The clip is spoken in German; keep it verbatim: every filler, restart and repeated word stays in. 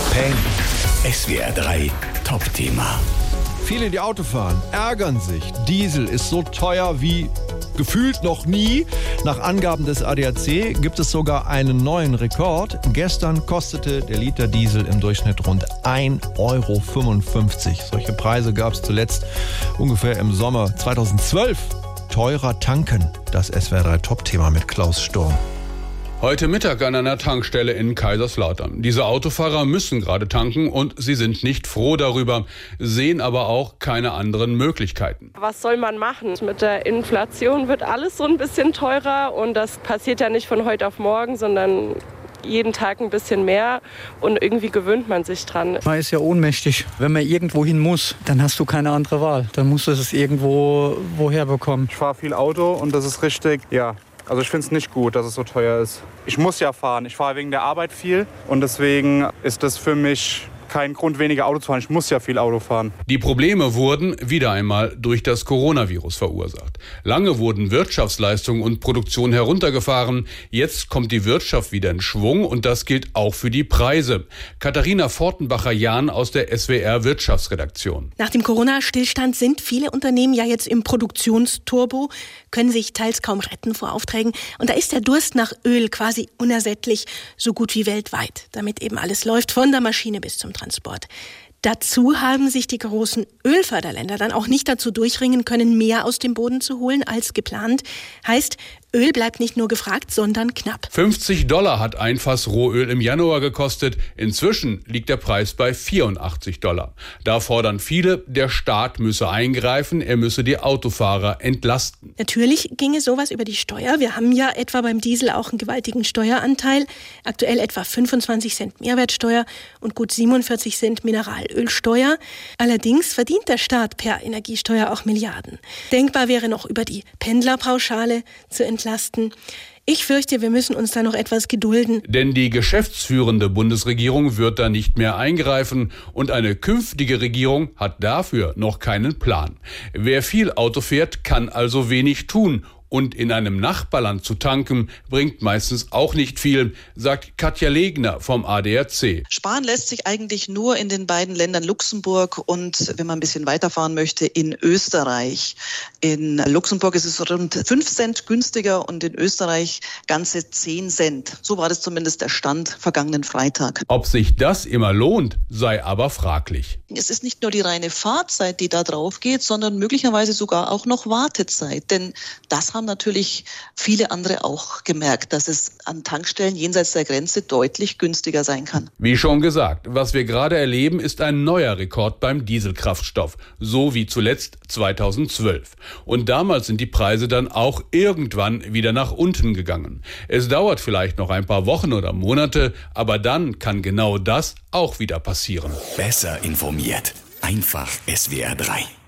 Peng. S W R drei Top-Thema. Viele, die Auto fahren, ärgern sich. Diesel ist so teuer wie gefühlt noch nie. Nach Angaben des A D A C gibt es sogar einen neuen Rekord. Gestern kostete der Liter Diesel im Durchschnitt rund ein Euro fünfundfünfzig. Solche Preise gab es zuletzt ungefähr im Sommer zweitausendzwölf. Teurer tanken, das S W R drei Top-Thema mit Klaus Sturm. Heute Mittag an einer Tankstelle in Kaiserslautern. Diese Autofahrer müssen gerade tanken und sie sind nicht froh darüber, sehen aber auch keine anderen Möglichkeiten. Was soll man machen? Mit der Inflation wird alles so ein bisschen teurer und das passiert ja nicht von heute auf morgen, sondern jeden Tag ein bisschen mehr und irgendwie gewöhnt man sich dran. Man ist ja ohnmächtig. Wenn man irgendwo hin muss, dann hast du keine andere Wahl. Dann musst du es irgendwo woher bekommen. Ich fahre viel Auto und das ist richtig, ja. Also ich finde es nicht gut, dass es so teuer ist. Ich muss ja fahren. Ich fahre wegen der Arbeit viel und deswegen ist das für mich kein Grund, weniger Auto zu fahren. Ich muss ja viel Auto fahren. Die Probleme wurden wieder einmal durch das Coronavirus verursacht. Lange wurden Wirtschaftsleistungen und Produktion heruntergefahren. Jetzt kommt die Wirtschaft wieder in Schwung und das gilt auch für die Preise. Katharina Fortenbacher-Jahn aus der S W R Wirtschaftsredaktion. Nach dem Corona-Stillstand sind viele Unternehmen ja jetzt im Produktionsturbo, können sich teils kaum retten vor Aufträgen. Und da ist der Durst nach Öl quasi unersättlich, so gut wie weltweit, damit eben alles läuft, von der Maschine bis zum Transport. Dazu haben sich die großen Ölförderländer dann auch nicht dazu durchringen können, mehr aus dem Boden zu holen als geplant. Heißt, Öl bleibt nicht nur gefragt, sondern knapp. fünfzig Dollar hat ein Fass Rohöl im Januar gekostet. Inzwischen liegt der Preis bei vierundachtzig Dollar. Da fordern viele, der Staat müsse eingreifen, er müsse die Autofahrer entlasten. Natürlich ginge sowas über die Steuer. Wir haben ja etwa beim Diesel auch einen gewaltigen Steueranteil. Aktuell etwa fünfundzwanzig Cent Mehrwertsteuer und gut siebenundvierzig Cent Mineralölsteuer. Allerdings verdient der Staat per Energiesteuer auch Milliarden. Denkbar wäre noch über die Pendlerpauschale zu entlasten. Ich fürchte, wir müssen uns da noch etwas gedulden. Denn die geschäftsführende Bundesregierung wird da nicht mehr eingreifen und eine künftige Regierung hat dafür noch keinen Plan. Wer viel Auto fährt, kann also wenig tun. Und in einem Nachbarland zu tanken, bringt meistens auch nicht viel, sagt Katja Legner vom A D A C. Sparen lässt sich eigentlich nur in den beiden Ländern Luxemburg und, wenn man ein bisschen weiterfahren möchte, in Österreich. In Luxemburg ist es rund fünf Cent günstiger und in Österreich ganze zehn Cent. So war das zumindest der Stand vergangenen Freitag. Ob sich das immer lohnt, sei aber fraglich. Es ist nicht nur die reine Fahrzeit, die da drauf geht, sondern möglicherweise sogar auch noch Wartezeit. Denn das haben natürlich viele andere auch gemerkt, dass es an Tankstellen jenseits der Grenze deutlich günstiger sein kann. Wie schon gesagt, was wir gerade erleben, ist ein neuer Rekord beim Dieselkraftstoff, so wie zuletzt zweitausendzwölf. Und damals sind die Preise dann auch irgendwann wieder nach unten gegangen. Es dauert vielleicht noch ein paar Wochen oder Monate, aber dann kann genau das auch wieder passieren. Besser informiert. Einfach S W R drei.